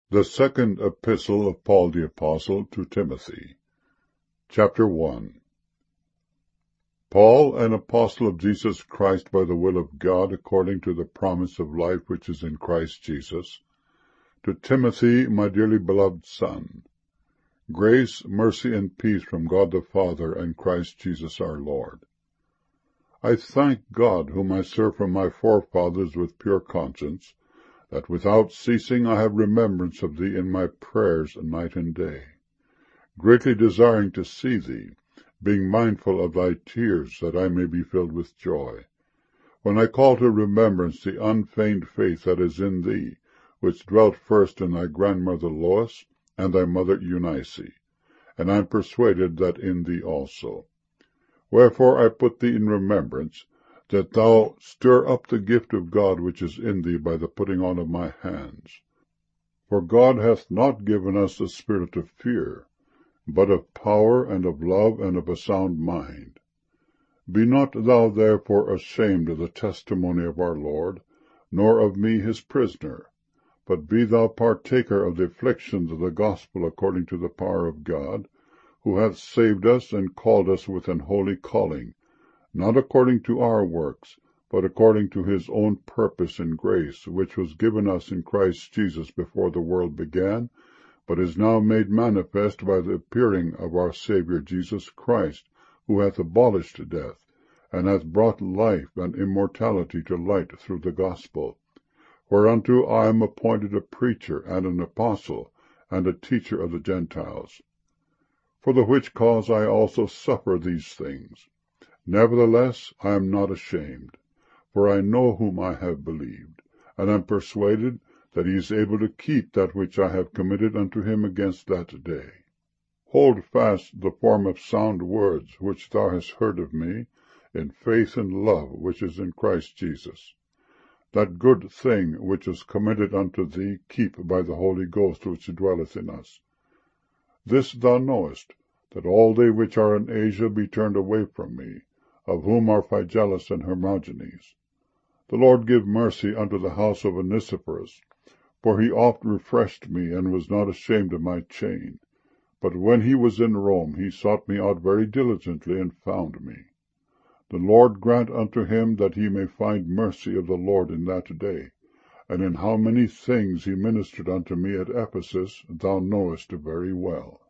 The second epistle of Paul the Apostle to Timothy. Chapter 1. Paul, an apostle of Jesus Christ by the will of God, according to the promise of life which is in Christ Jesus, to Timothy, my dearly beloved son, grace, mercy, and peace from God the Father and Christ Jesus our Lord. I thank God, whom I serve from my forefathers with pure conscience, that without ceasing I have remembrance of thee in my prayers night and day, greatly desiring to see thee, being mindful of thy tears, that I may be filled with joy, when I call to remembrance the unfeigned faith that is in thee, which dwelt first in thy grandmother Lois and thy mother Eunice, and I am persuaded that in thee also. Wherefore I put thee in remembrance, that thou stir up the gift of God which is in thee by the putting on of my hands. For God hath not given us the spirit of fear, but of power and of love and of a sound mind. Be not thou therefore ashamed of the testimony of our Lord, nor of me his prisoner, but be thou partaker of the afflictions of the gospel according to the power of God, who hath saved us and called us with an holy calling, not according to our works, but according to his own purpose and grace, which was given us in Christ Jesus before the world began, but is now made manifest by the appearing of our Saviour Jesus Christ, who hath abolished death, and hath brought life and immortality to light through the gospel, whereunto I am appointed a preacher and an apostle, and a teacher of the Gentiles. For the which cause I also suffer these things. Nevertheless I am not ashamed, for I know whom I have believed, and am persuaded that he is able to keep that which I have committed unto him against that day. Hold fast the form of sound words which thou hast heard of me, in faith and love which is in Christ Jesus. That good thing which is committed unto thee keep by the Holy Ghost which dwelleth in us. This thou knowest, that all they which are in Asia be turned away from me, of whom are Phygellus and Hermogenes. The Lord give mercy unto the house of Onesiphorus, for he oft refreshed me, and was not ashamed of my chain. But when he was in Rome, he sought me out very diligently, and found me. The Lord grant unto him that he may find mercy of the Lord in that day. And in how many things he ministered unto me at Ephesus, thou knowest very well.